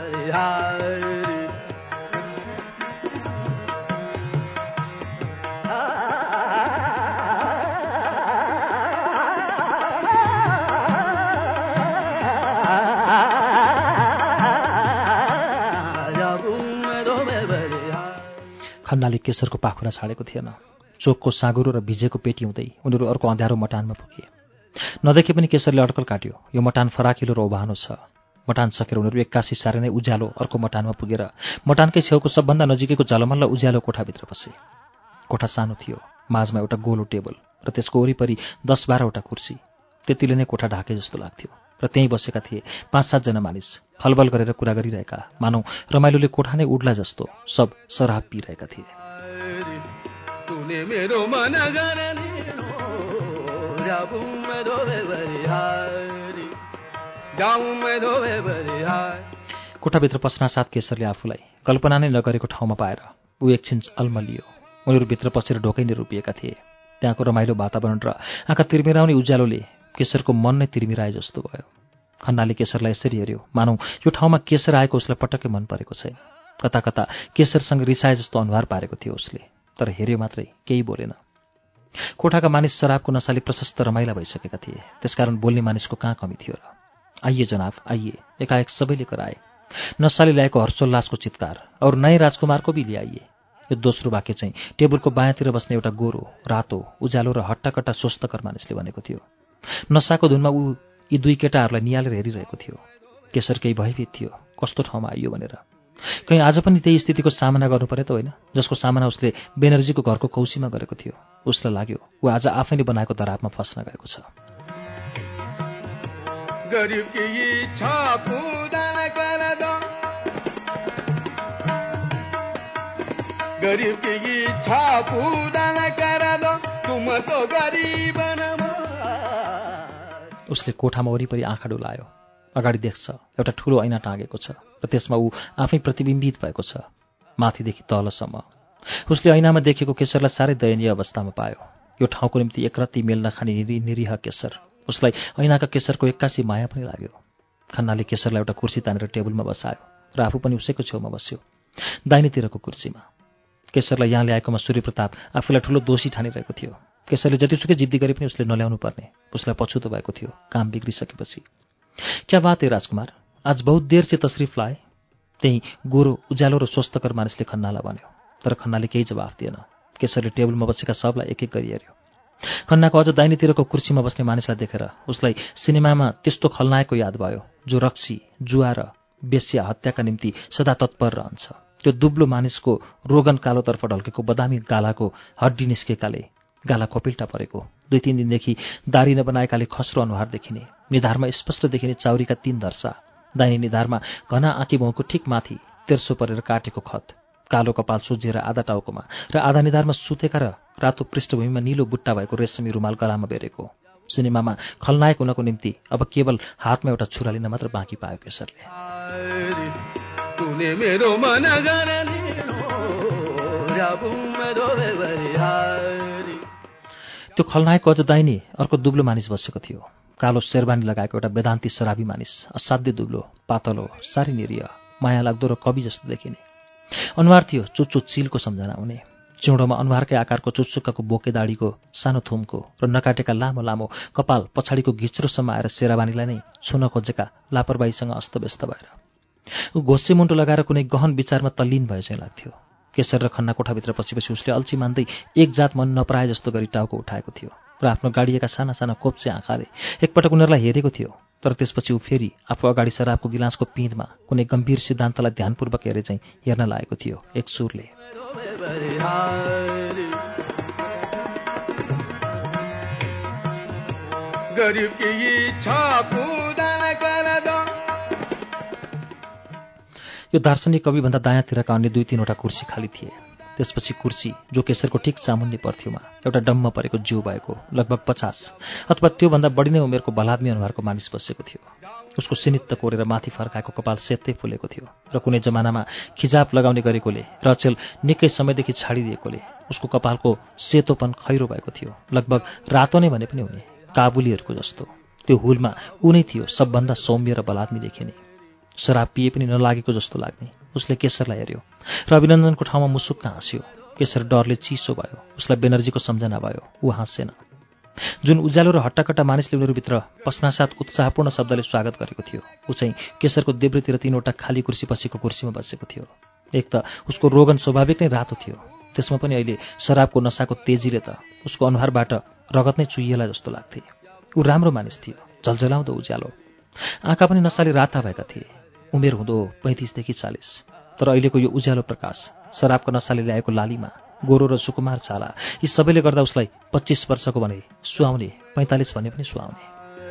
खन्नाले केशरको पाखुरा छाडेको थिएन। चोकको साँगुरो र भिजेको पेटी हुँदै उनीहरू अर्को अँध्यारो मटानमा पुगे। नदेखे पनि केशरले अड्कल काट्यो, यो मटान फराकिलो र ओभानो छ। मटान सकेर उनीहरू एक्कासी साह्रै नै उज्यालो अर्को मटानमा पुगेर मटानकै छेउको सबभन्दा नजिकैको झलमल्ल उज्यालो कोठाभित्र पसे। कोठा सानो थियो, माझमा एउटा गोलो टेबल र त्यसको वरिपरि 10-12वटा कुर्सी। त्यतिले नै कोठा ढाके जस्तो लाग्थ्यो र त्यहीँ बसेका थिए 5-7 जना मानिस, खलबल गरेर कुरा गरिरहेका, मानौ रमाइलोले कोठा नै उड्ला जस्तो। सब शराब पिइरहेका थिए। कोठाभित्र पस्नासाथ केशरले आफूलाई कल्पना नै नगरेको ठाउँमा पाएर ऊ एकछिन अल्मलियो। उनीहरू भित्र पसेर ढोकै नै रोपिएका थिए। त्यहाँको रमाइलो वातावरण र आँखा तिर्मिराउने उज्यालोले केशरको मन नै तिर्मिराए जस्तो भयो। खन्नाले केशरलाई यसरी हेऱ्यो, मानौ यो ठाउँमा केशर आएको उसलाई पटक्कै मन परेको छैन। कता कता केशरसँग रिसाए जस्तो अनुहार पारेको थियो उसले, तर हेऱ्यो मात्रै, केही बोलेन। कोठाका मानिस शराबको नसाले प्रशस्त रमाइला भइसकेका थिए, त्यसकारण बोल्ने मानिसको कहाँ कमी थियो र। आइए जनाब, आइए, एकाएक सबैले कराए। नसाले ल्याएको हर्षोल्लासको चित्कार, और नयाँ राजकुमार को भी ल्याइए। यो दोस्रो वाक्य चाहिँ टेबलको बायाँतिर बस्ने एउटा गोरो, रातो, उज्यालो र हट्टाकट्टा स्वस्थकर मानिसले भनेको थियो। नसाको धुनमा ऊ यी दुई केटाहरूलाई नियालेर हेरिरहेको थियो। केशर केही भयभीत थियो, कस्तो ठाउँमा आइयो भनेर। कहीँ आज पनि त्यही स्थितिको सामना गर्नुपर्ने त होइन जसको सामना उसले बेनर्जीको घरको कौसीमा गरेको थियो। उसलाई लाग्यो ऊ आज आफैले बनाएको दराबमा फस्न गएको छ। उसले कोठामा वरिपरि आँखा डुलायो। अगाडि देख्छ एउटा ठुलो ऐना टाँगेको छ र त्यसमा ऊ आफै प्रतिबिम्बित भएको छ, माथिदेखि तलसम्म। उसले ऐनामा देखेको केशरलाई साह्रै दयनीय अवस्थामा पायो। यो ठाउँको निम्ति एकरत्ती मेल नखाने निरीह केशर। उसलाई ऐनाका केशरको एक्कासी माया पनि लाग्यो। खन्नाले केशरलाई एउटा कुर्सी तानेर टेबलमा बसायो र आफू पनि उसैको छेउमा बस्यो, दाहिनेतिरको कुर्सीमा। केशरलाई यहाँ ल्याएकोमा सूर्यप्रताप आफूलाई ठुलो दोषी ठानिरहेको थियो। केशरले जतिसुकै जिद्दी गरे पनि उसले नल्याउनु पर्ने, उसलाई पछुतो भएको थियो काम बिग्रिसकेपछि। क्या बात है राजकुमार, आज बहुत देर से तशरीफ लाए। त्यही गोरो, उज्यालो र स्वस्थकर मानिसले खन्नालाई भन्यो, तर खन्नाले केही जवाफ दिएन। केशरले टेबलमा बसेका सबलाई एक एक गरी हेऱ्यो। खन्नाको अझ दाहिनेतिरको कुर्सीमा बस्ने मानिसलाई देखेर उसलाई सिनेमामा त्यस्तो खलनायकको याद भयो जो रक्सी, जुवा र बेस्या हत्याका निम्ति सदा तत्पर रहन्छ। त्यो दुब्लो मानिसको रोगन कालोतर्फ ढल्केको बदामी गालाको हड्डी निस्केकाले गाला कपिल्टा परेको, 2-3 दिनदेखि दारी नबनाएकाले खस्रो अनुहार देखिने, निधारमा स्पष्ट देखिने चाउरीका 3 धर्सा, दाहिने निधारमा घना आँखी भौँको ठिक माथि तेर्सो परेर काटेको खत, कालो कपाल सोझिएर आधा टाउकोमा र आधा निधारमा सुतेका र रातो पृष्ठभूमिमा निलो बुट्टा भएको रेशमी रुमाल गलामा बेरेको। सिनेमामा खलनायक हुनको निम्ति अब केवल हातमा एउटा छुरा लिन मात्र बाँकी पायो केशरले। त्यो खलनायकको अझ दाहिने अर्को दुब्लो मानिस बसेको थियो। कालो शेरबानी लगाएको एउटा वेदान्ती शराबी मानिस, असाध्य दुब्लो, पातलो, साह्रै निरीह, माया लाग्दो र कवि जस्तो देखिने। अनुहार थियो चुच्चो चिलको सम्झना हुने। चिउँडोमा अनुहारकै आकारको चुच्चुक्काको बोके दाढीको सानो थुम्को र नकाटेका लामो लामो कपाल पछाडिको घिच्रोसम्म आएर शेराबानीलाई नै छुन खोजेका लापरवाहीसँग अस्तव्यस्त भएर ऊ घोसे मुन्टो लगाएर कुनै गहन विचारमा तल्लीन भए चाहिँ लाग्थ्यो। केशर र खन्ना कोठाभित्र पसेपछि उसले अल्छी मान्दै एक जात मन नपराए जस्तो गरी टाउको उठाएको थियो र आफ्नो गाडिएका साना साना कोप्चे आँखाले एकपटक उनीहरूलाई हेरेको थियो। तर त्यसपछि ऊ फेरि आफू अगाडि शराबको गिलासको पिँधमा कुनै गम्भीर सिद्धान्तलाई ध्यानपूर्वक हेरे चाहिँ हेर्न लागेको थियो एक सुरले। यो दार्शनिक कविभन्दा दायाँतिरका अन्य 2-3वटा कुर्सी खाली थिए। त्यसपछि कुर्सी जो केशरको ठिक सामुन्ने पर्थ्योमा एउटा डम्म परेको जिउ भएको लगभग 50 अथवा त्योभन्दा बढी नै उमेरको भलाद्मी अनुहारको मानिस बसेको थियो। उसको सिनित्त कोरेर माथि फर्काएको कपाल सेतै फुलेको थियो र कुनै जमानामा खिजाब लगाउने गरेकोले र अचेल निकै समयदेखि छाडिदिएकोले उसको कपालको सेतोपन खैरो भएको थियो, लगभग रातो नै भने पनि हुने। काबुलीहरूको जस्तो। त्यो हुलमा ऊ नै थियो सबभन्दा सौम्य र बलात्मी देखिने। शराब पिए पनि नलागेको जस्तो लाग्ने। उसले केशरलाई हेऱ्यो र अभिनन्दनको ठाउँमा मुसुक्क हाँस्यो। केशर डरले चिसो भयो। उसलाई बेनर्जीको सम्झना भयो। ऊ हाँसेन। जुन उज्यालो र हट्टाकट्टा मानिसले उनीहरूभित्र पस्नासाथ उत्साहपूर्ण शब्दले स्वागत गरेको थियो, ऊ चाहिँ केशरको देब्रेतिर 3वटा खाली कुर्सी पछिको कुर्सीमा बसेको थियो। एक त उसको रोगन स्वाभाविक नै रातो थियो, त्यसमा पनि अहिले शराबको नसाको तेजीले त उसको अनुहारबाट रगत नै चुहिएला जस्तो लाग्थे। ऊ राम्रो मानिस थियो, झल्झलाउँदो उज्यालो। आँखा पनि नसाले राता भएका थिए। उमेर हुँदो 35 देखि 40। तर अहिलेको यो उज्यालो प्रकाश, शराबको नसाले ल्याएको लालीमा, गोरो र सुकुमार छाला, यी सबैले गर्दा उसलाई 25 वर्षको भने सुहाउने, 45 भने पनि सुहाउने।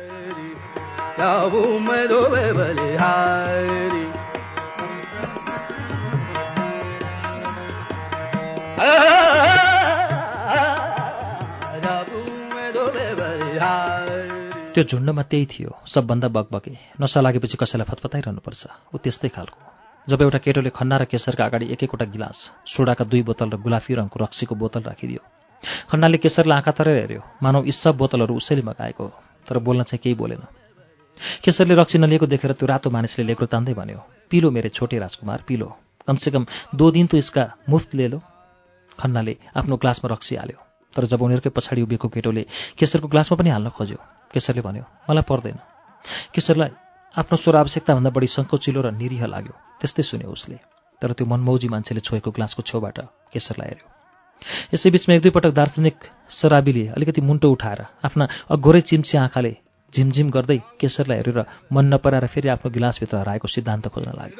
त्यो झुन्डमा त्यही थियो, सबभन्दा बकबके। नसा लागेपछि कसैलाई फतफताइरहनुपर्छ, ऊ त्यस्तै खालको। जब एउटा केटोले खन्ना र केशरका अगाडि एक-एकवटा गिलास, सोडाका 2 बोतल र गुलाफी रङको रक्सीको बोतल राखिदियो। खन्नाले केशरलाई आँखा तरेर हेऱ्यो, मानव यी सब बोतलहरू उसैले मगाएको हो, तर बोल्न चाहिँ केही बोलेन। केशरले रक्सी नलिएको देखेर त्यो रातो मानिसले लेग्रो तान्दै भन्यो, "पिलो मेरे छोटे राजकुमार, पिलो। कमसेकम 2 दिन तो इसका मुफ्त ले लो।" खन्नाले आफ्नो ग्लासमा रक्सी हाल्यो, तर जब उनीहरूकै पछाडि उभिएको केटोले केशरको ग्लासमा पनि हाल्न खोज्यो, केशरले भन्यो, "मलाई पर्दैन।" केशरलाई आफ्नो स्वर आवश्यकताभन्दा बढी सङ्कोचिलो र निरीह लाग्यो। त्यस्तै सुन्यो उसले। तर त्यो मनमौजी मान्छेले छोएको ग्लासको छेउबाट केशरलाई हेऱ्यो। यसैबीचमा 1-2 पटक दार्शनिक शराबीले अलिकति मुन्टो उठाएर आफ्ना अघोरै चिम्ची आँखाले झिमझिम गर्दै केशरलाई हेरेर मन नपराएर फेरि आफ्नो गिलासभित्र हराएको सिद्धान्त खोज्न लाग्यो।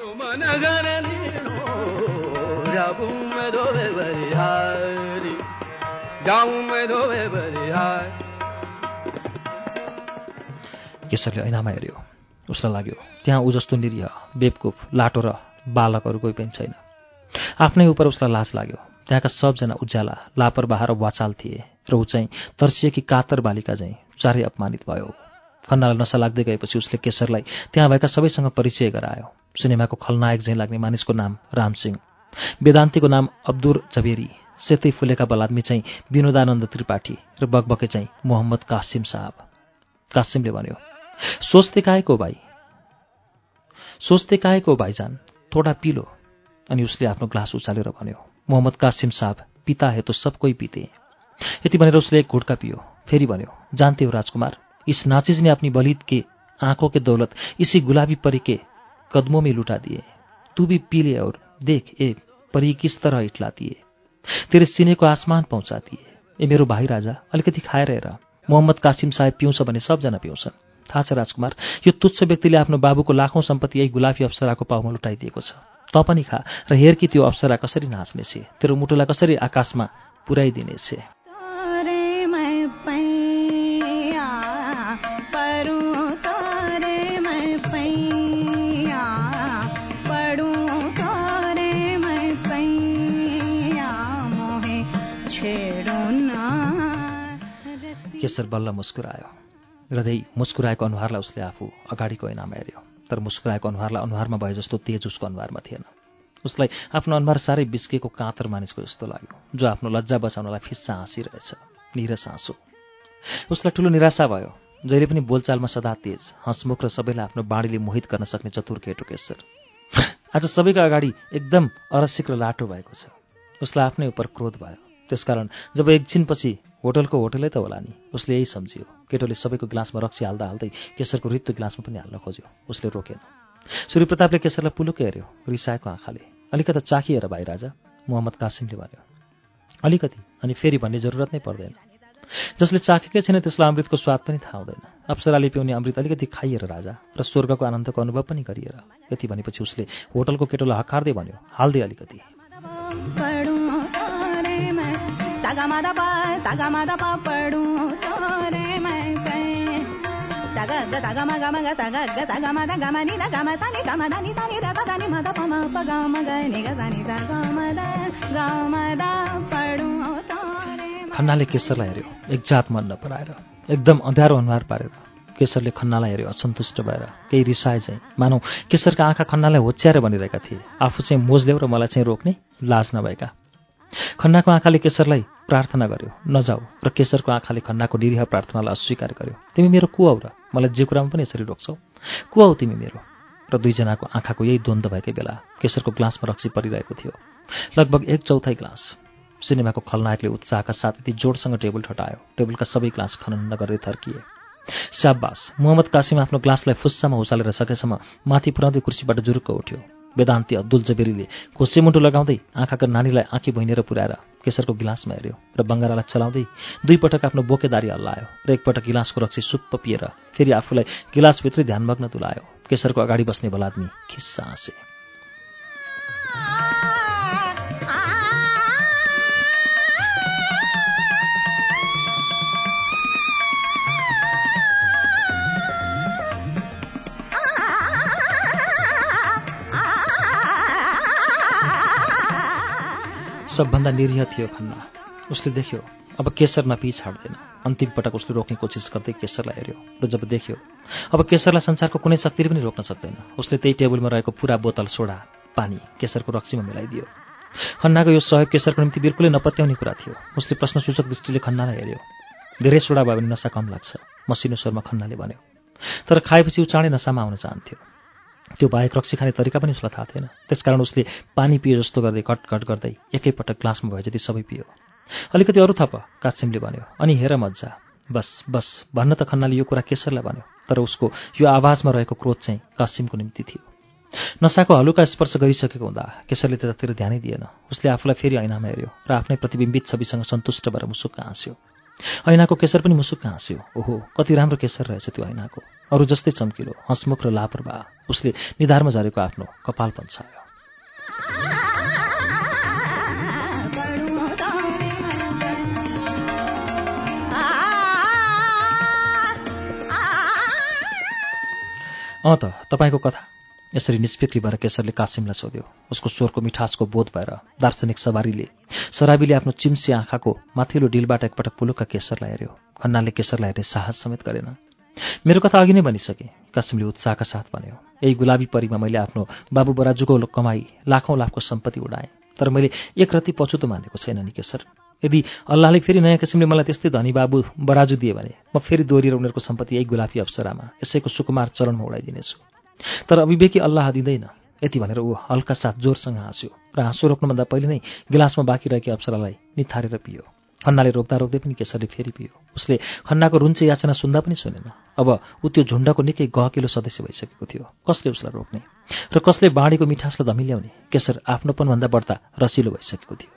केशरले ऐनामा हेऱ्यो। उसलाई लाग्यो त्यहाँ ऊ जस्तो निरीह, बेवकुफ, लाटो र बालकहरू कोही पनि छैन। आफ्नै उपर उसलाई लाज लाग्यो। त्यहाँका सबजना उज्याला, लापरवाह र वाचाल थिए र ऊ चाहिँ तर्सिएकी कातर बालिका चाहिँ चारै अपमानित भयो। खन्नालाई नसा लाग्दै गएपछि उसले केशरलाई त्यहाँ भएका सबैसँग परिचय गरायो। सिनेमाको खलनायक झैँ लाग्ने मानिसको नाम रामसिंह, वेदान्तीको नाम अब्दुर जबेरी, सेतै फुलेका बलादमी चाहिँ विनोदानन्द त्रिपाठी र बकबके चाहिँ मोहम्मद कासिम साहब। कासिमले भन्यो, सोच्ते काहे को भाइजान, थोडा पिलो। अनि उसले आफ्नो ग्लास उचालेर भन्यो, मोहम्मद कासिम साहब, पिता है तो सब कोई पीते। यति भनेर उसले एक घुटका पियो। फेरि भन्यो, जानते हो राजकुमार, इस नाचिज ने अपनी बलिद के आंखों के दौलत इसी गुलाबी परी के कदमों में लुटा दिए। तू भी पी ले और देख ए परी किस तरह इटलाती है, तेरे सीने को आसमान पहुंचाती है। ए मेरो भाइ राजा, अलिकति खाएर हेर। मोहम्मद कासिम साहेब पिउँछ भने सबजना पिउँछन्। थाहा छ राजकुमार, यो तुच्छ व्यक्तिले आफ्नो बाबुको लाखौं सम्पत्ति यही गुलाफी अप्सराको पाउमा लुटाइदिएको छ। तँ पनि खा र हेर कि त्यो अप्सरा कसरी नाच्नेछे, तेरो मुटुलाई कसरी आकाशमा पुर्याइदिनेछे। केशर बल्ल मुस्कुरायो। हृदय मुस्कुराएको अनुहारलाई उसले आफू अगाडिको ऐनामा हेऱ्यो, तर मुस्कुराएको अनुहारलाई अनुहारमा भए जस्तो तेज उसको अनुहारमा थिएन। उसलाई आफ्नो अनुहार साह्रै बिस्केको काँतर मानिसको जस्तो लाग्यो, जो आफ्नो लज्जा बचाउनलाई फिस्सा हाँसिरहेछ, निरस हाँसो। उसलाई ठुलो निराशा भयो। जहिले पनि बोलचालमा सदा तेज, हँसमुख र सबैलाई आफ्नो बाणीले मोहित गर्न सक्ने चतुर केटो केशर आज सबैको अगाडि एकदम अरसिक र लाटो भएको छ। उसलाई आफ्नै उपर क्रोध भयो। त्यसकारण जब एकछिनपछि होटलको होटलै त होला नि, उसले यही सम्झियो। केटोले सबैको ग्लासमा रक्सी हाल्दा हाल्दै केशरको रित्तो ग्लासमा पनि हाल्न खोज्यो। उसले रोकेन। सूर्यप्रतापले केशरलाई पुलुकै हेऱ्यो, रिसाएको आँखाले। अलिकति चाखी हेर भाइ राजा, मोहम्मद कासिमले भन्यो। अलिकति, अनि फेरि भन्ने जरुरत नै पर्दैन। जसले चाखेकै छैन त्यसलाई अमृतको स्वाद पनि थाहा हुँदैन। अप्सराले पिउने अमृत अलिकति खाइएर राजा, र स्वर्गको आनन्दको अनुभव पनि गरिएर। यति भनेपछि उसले होटलको केटोलाई हकार्दै भन्यो, हाल्दै अलिकति। खन्नाले केशरलाई हेऱ्यो, एकजात मन नपराएर, एकदम अँध्यारो अनुहार पारेर। केशरले खन्नालाई हेऱ्यो असन्तुष्ट भएर, केही रिसाए चाहिँ, मानौ केशरका आँखा खन्नालाई होच्याएर भनिरहेका थिए, आफू चाहिँ मोज ल्याऊ र मलाई चाहिँ रोक्ने, लाज नभएका। खन्नाको आँखाले केशरलाई प्रार्थना गर्यो, नजाऊ, र केशरको आँखाले खन्नाको निरीह प्रार्थनालाई अस्वीकार गर्यो। तिमी मेरो को हौ र? मलाई जे कुरामा पनि यसरी रोक्छौ? को हौ तिमी मेरो? र दुईजनाको आँखाको यही द्वन्द्व भएकै बेला केशरको ग्लासमा रक्सी परिरहेको थियो, लगभग 1/4 ग्लास। सिनेमाको खलनायकले उत्साहका साथ यति जोडसँग टेबल ठटायो, टेबलका सबै ग्लास खनन गर्दै थर्किए। स्याबास! मुहम्मद कासिम आफ्नो ग्लासलाई फुस्सामा उचालेर सकेसम्म माथि पुर्याउँदै कुर्सीबाट जुरुक्क उठ्यो। वेदान्ती अब्दुल जबेरीले कोसेमुन्टो लगाउँदै आँखाका नानीलाई आँखी भुइँनेर पुर्याएर केशरको गिलासमा हेऱ्यो र बङ्गारालाई चलाउँदै 2 पटक आफ्नो बोकेदारी हल्लायो र एकपटक गिलासको रक्सी सुप्प पिएर फेरि आफूलाई गिलासभित्रै ध्यानमग्न तुलायो। केशरको अगाडि बस्ने भलादमी खिस्सा हाँसे। सबभन्दा निरीह थियो खन्ना। उसले देख्यो अब केशर नपिई छाड्दैन। अन्तिम पटक उसले रोक्ने कोसिस गर्दै केशरलाई हेऱ्यो र जब देख्यो अब केशरलाई संसारको कुनै शक्तिले पनि रोक्न सक्दैन, उसले त्यही टेबलमा रहेको पुरा बोतल सोडा पानी केशरको रक्सीमा मिलाइदियो। खन्नाको यो सहयोग केशरको निम्ति बिल्कुलै नपत्याउने कुरा थियो। उसले प्रश्नसूचक दृष्टिले खन्नालाई हेऱ्यो। धेरै सोडा भयो भने नसा कम लाग्छ, मसिनो स्वरमा खन्नाले भन्यो। तर खाएपछि ऊ चाँडै नसामा आउन चाहन्थ्यो। त्यो बाहेक रक्सी खाने तरिका पनि उसलाई थाहा थिएन। त्यसकारण उसले पानी पिए जस्तो गर्दै घटघट गर्दै एकैपटक ग्लासमा भए जति सबै पियो। अलिकति अरू थप, कासिमले भन्यो। अनि हेर मज्जा। बस बस भन्न त खन्नाले यो कुरा केशरलाई भन्यो, तर उसको यो आवाजमा रहेको क्रोध चाहिँ कासिमको निम्ति थियो। नसाको हलुका स्पर्श गरिसकेको हुँदा केशरले त्यतातिर ध्यानै दिएन। उसले आफूलाई फेरि ऐनामा हेऱ्यो र आफ्नै प्रतिबिम्बित छविसँग सन्तुष्ट भएर मुसुक्क हाँस्यो। ऐनाको केशर पनि मुसुक्क हाँस्यो। ओहो, कति राम्रो केशर रहेछ त्यो ऐनाको, अरू जस्तै चम्किलो, हँसमुख र लापरवाह। उसले निधारमा झरेको आफ्नो कपाल पन्छायो। त तपाईँको कथा। यसरी निष्फिक्री भएर केशरले कासिमलाई सोध्यो। उसको स्वरको मिठासको बोध भएर दार्शनिक शराबीले आफ्नो चिम्सी आँखाको माथिल्लो डिलबाट एकपटक पुलुक्क केशरलाई हेऱ्यो। खन्नाले केशरलाई हेर्ने साहस समेत गरेन। मेरो कथा अघि नै भनिसके, कासिमले उत्साहका साथ भन्यो। यही गुलाबी परीमा मैले आफ्नो बाबु बराजुको कमाई लाखौँ लाखको सम्पत्ति उडाएँ, तर मैले एक रत्ती पछुतो मानेको छैन नि केशर। यदि अल्लाहले फेरि नयाँ किसिमले मलाई त्यस्तै धनी बाबु बराजु दिए भने म फेरि दोहोरिएर उनीहरूको सम्पत्ति यही गुलाफी अप्सरामा यसैको सुकुमार चरणमा उडाइदिनेछु। तर अविवेकी अल्लाह दिँदैन। यति भनेर ऊ हल्का साथ जोरसँग हाँस्यो र हाँसो रोक्नुभन्दा पहिले नै गिलासमा बाँकी रहेकी अप्सरालाई निथारेर पियो। खन्नाले रोक्दा रोक्दै पनि केशरले फेरि पियो। उसले खन्नाको रुन्चे याचना सुन्दा पनि सुनेन। अब ऊ त्यो झुण्डको निकै गहकिलो सदस्य भइसकेको थियो। कसले उसलाई रोक्ने र कसले बाँडीको मिठासलाई धमिल्याउने? केशर आफ्नोपनभन्दा बढ्ता रसिलो भइसकेको थियो।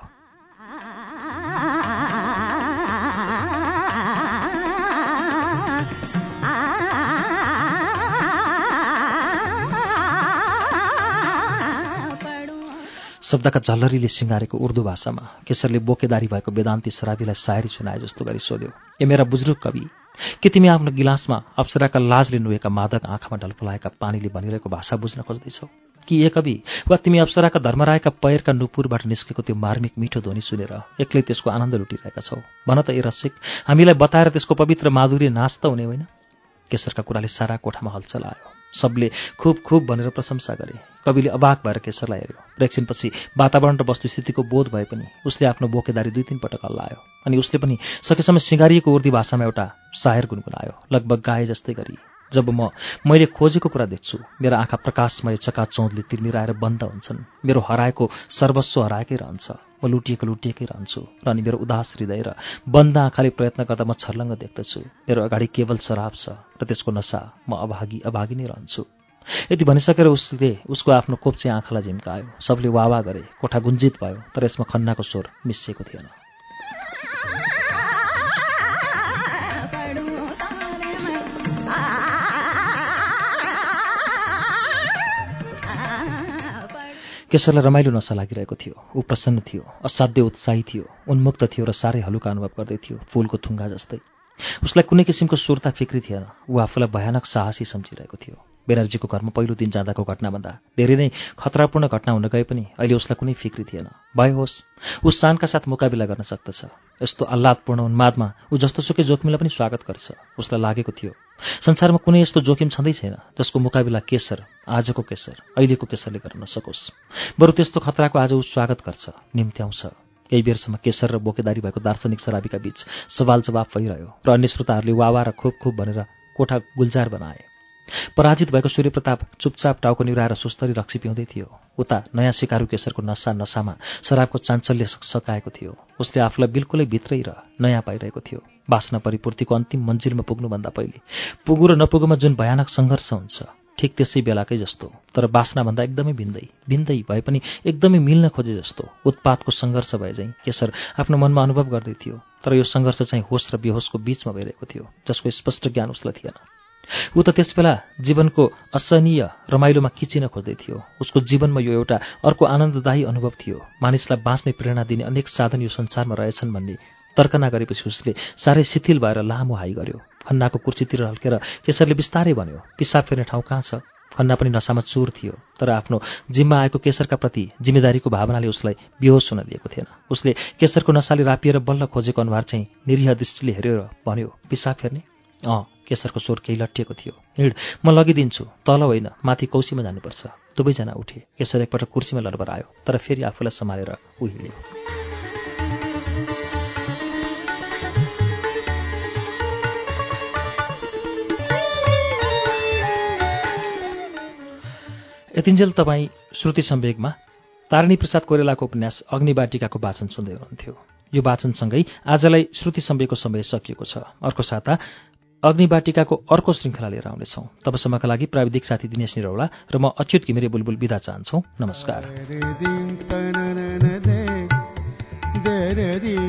शब्दका झल्लरीले सिँगारेको उर्दू भाषामा केशरले बोकेदारी भएको वेदान्ती शराबीलाई सायरी सुनाए जस्तो गरी सोध्यो। ए मेरा बुजुर्ग कवि, के तिमी आफ्नो गिलासमा अप्सराका लाजले नुहेका मादक आँखामा ढलपलाएका पानीले भनिरहेको भाषा बुझ्न खोज्दैछौ? कि ए कवि, वा तिमी अप्सराका धर्मरायका पैरका नुपुरबाट निस्केको त्यो मार्मिक मिठो ध्वनि सुनेर एक्लै त्यसको आनन्द लुटिरहेका छौ? भन त ए रसिक, हामीलाई बताएर त्यसको पवित्र माधुर्य नाश त हुने होइन? केशरका कुराले सारा कोठामा हलचल आयो। सबले खूब खूब भनेर प्रशंसा गरे। कविले अबाक भएर केशरलाई हेऱ्यो र एकछिनपछि वातावरण र वस्तुस्थितिको बोध भए पनि उसले आफ्नो बोकेदारी 2-3 पटक हल्लायो। अनि उसले पनि सकेसम्म सिँगारिएको उर्दी भाषामा एउटा शायर गुनगुनायो, लगभग गाए जस्तै गरी। जब मैले खोजेको कुरा देख्छु, मेरा आँखा प्रकाशमय चकाचौँधले तिर्मिराएर बन्द हुन्छन्। मेरो हराएको सर्वस्व हराएकै रहन्छ। म लुटिएकै रहन्छु र अनि मेरो उदास हृदय र बन्द आँखाले प्रयत्न गर्दा म छर्लङ्ग देख्दछु। मेरो अगाडि केवल शराब छ र त्यसको नसा। म अभागी नै रहन्छु। यति भनिसकेर उसले उसको आफ्नो कोप्चे आँखालाई झिम्कायो। सबले वाह गरे। कोठा गुन्जित भयो, तर यसमा खन्नाको स्वर मिसिएको थिएन। केशरलाई रमाइलो नसा लागिरहेको थियो। ऊ प्रसन्न थियो, असाध्य उत्साही थियो, उन्मुक्त थियो र साह्रै हलुका अनुभव गर्दै थियो, फूलको थुङ्गा जस्तै। उसलाई कुनै किसिमको सुर्ता फिक्री थिएन। ऊ आफूलाई भयानक साहसी सम्झिरहेको थियो। बेनर्जीको घरमा पहिलो दिन जाँदाको घटनाभन्दा धेरै नै खतरापूर्ण घटना हुन गए पनि अहिले उसलाई कुनै फिक्री थिएन। भए होस्, ऊ शानका साथ मुकाबिला गर्न सक्दछ। यस्तो आह्लादपूर्ण उन्मादमा ऊ जस्तोसुकै जोखिमलाई पनि स्वागत गर्छ। उसलाई लागेको थियो संसारमा कुनै यस्तो जोखिम छँदै छैन जसको मुकाबिला केशर, आजको केशर, अहिलेको केशरले गर्न नसकोस्। बरु त्यस्तो खतराको आज ऊ स्वागत गर्छ, निम्त्याउँछ। केही बेरसम्म केशर र बोकेदारी भएको दार्शनिक शराबीका बीच सवाल जवाफ भइरह्यो र अन्य श्रोताहरूले वावा र खुब खुब भनेर कोठा गुल्जार बनाए। पराजित भएको सूर्यप्रताप चुपचाप टाउको निहुराएर सुस्तरी रक्सी पिउँदै थियो। उता नयाँ सिकारु केशरको नसामा शराबको चाञ्चल्य सकाएको थियो। उसले आफूलाई बिल्कुलै भित्रै र नयाँ पाइरहेको थियो। वासना परिपूर्तिको अन्तिम मन्जिलमा पुग्नुभन्दा पहिले पुगु र नपुगुमा जुन भयानक सङ्घर्ष हुन्छ, ठिक त्यसै बेलाकै जस्तो, तर वासनाभन्दा एकदमै भिन्दै भए पनि एकदमै मिल्न खोजे जस्तो उत्पातको सङ्घर्ष भए झैँ केशर आफ्नो मनमा अनुभव गर्दै थियो। तर यो सङ्घर्ष चाहिँ होस र बेहोसको बीचमा भइरहेको थियो, जसको स्पष्ट ज्ञान उसलाई थिएन। ऊ त त्यसबेला जीवनको असहनीय रमाइलोमा खिचिन खोज्दै थियो। उसको जीवनमा यो एउटा अर्को आनन्ददायी अनुभव थियो। मानिसलाई बाँच्ने प्रेरणा दिने अनेक साधन यो संसारमा रहेछन् भन्ने तर्कना गरेपछि उसले साह्रै शिथिल भएर लामो हाई गर्यो। खन्नाको कुर्सीतिर हल्केर केशरले बिस्तारै भन्यो, पिसाब फेर्ने ठाउँ कहाँ छ? खन्ना पनि नसामा चुर थियो, तर आफ्नो जिम्मा आएको केशरका प्रति जिम्मेदारीको भावनाले उसलाई बेहोस हुन दिएको थिएन। उसले केशरको नसाले रापिएर बल्ल खोजेको अनुहार चाहिँ निरीह दृष्टिले हेरेर भन्यो, पिसाब फेर्ने? केशरको स्वर केही लट्टिएको थियो। हिँड, म लगिदिन्छु, तल होइन माथि कौसीमा जानुपर्छ। दुवैजना उठे। केशर एकपटक कुर्सीमा लडबडायो, तर फेरि आफूलाई सम्हालेर ऊ हिँड्यो। यतिन्जेल तपाईँ श्रुति सम्वेगमा तारिणी प्रसाद कोइरालाको उपन्यास अग्निबाटिकाको वाचन सुन्दै हुनुहुन्थ्यो। यो वाचनसँगै आजलाई श्रुति सम्वेगको समय सकिएको छ। अर्को साता अग्निबाटिकाको अर्को श्रृङ्खला लिएर आउनेछौँ। तबसम्मका लागि प्राविधिक साथी दिनेश निरौला र म अच्युत घिमिरे बुलबुल बिदा चाहन्छौँ। नमस्कार।